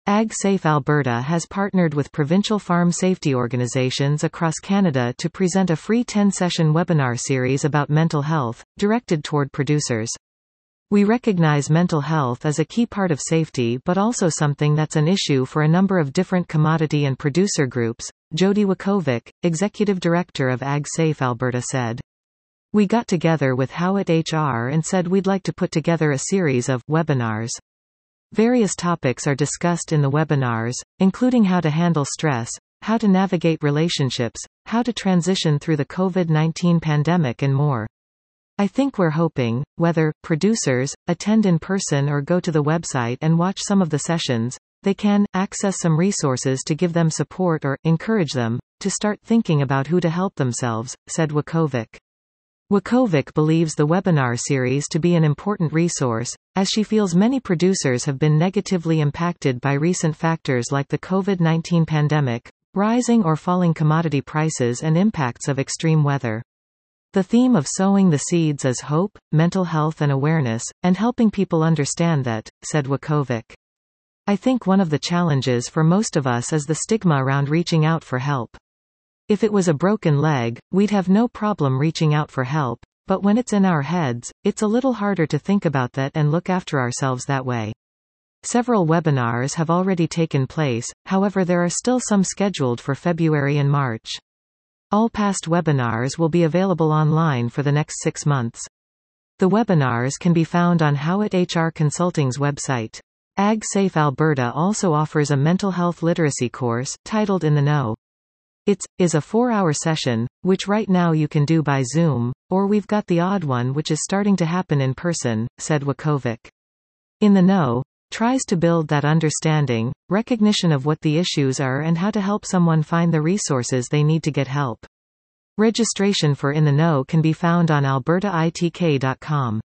AgSafe Alberta has partnered with provincial farm safety organizations across Canada to present a free 10-session webinar series about mental health, directed toward producers. We recognize mental health as a key part of safety but also something that's an issue for a number of different commodity and producer groups, Jody Wakovic, Executive Director of AgSafe Alberta said. We got together with Howitt HR and said we'd like to put together a series of webinars. Various topics are discussed in the webinars, including how to handle stress, how to navigate relationships, how to transition through the COVID-19 pandemic and more. I think we're hoping, whether producers attend in person or go to the website and watch some of the sessions, they can access some resources to give them support or encourage them to start thinking about who to help themselves, said Wakovic. Wakovic believes the webinar series to be an important resource, as she feels many producers have been negatively impacted by recent factors like the COVID-19 pandemic, rising or falling commodity prices and impacts of extreme weather. The theme of sowing the seeds is hope, mental health and awareness, and helping people understand that, said Wakovic. I think one of the challenges for most of us is the stigma around reaching out for help. If it was a broken leg, we'd have no problem reaching out for help, but when it's in our heads, it's a little harder to think about that and look after ourselves that way. Several webinars have already taken place, however there are still some scheduled for February and March. All past webinars will be available online for the next 6 months. The webinars can be found on Howitt HR Consulting's website. AgSafe Alberta also offers a mental health literacy course, titled In the Know. It is a 4-hour session, which right now you can do by Zoom, or we've got the odd one which is starting to happen in person, said Wakovic. In the Know tries to build that understanding, recognition of what the issues are and how to help someone find the resources they need to get help. Registration for In the Know can be found on albertaitk.com.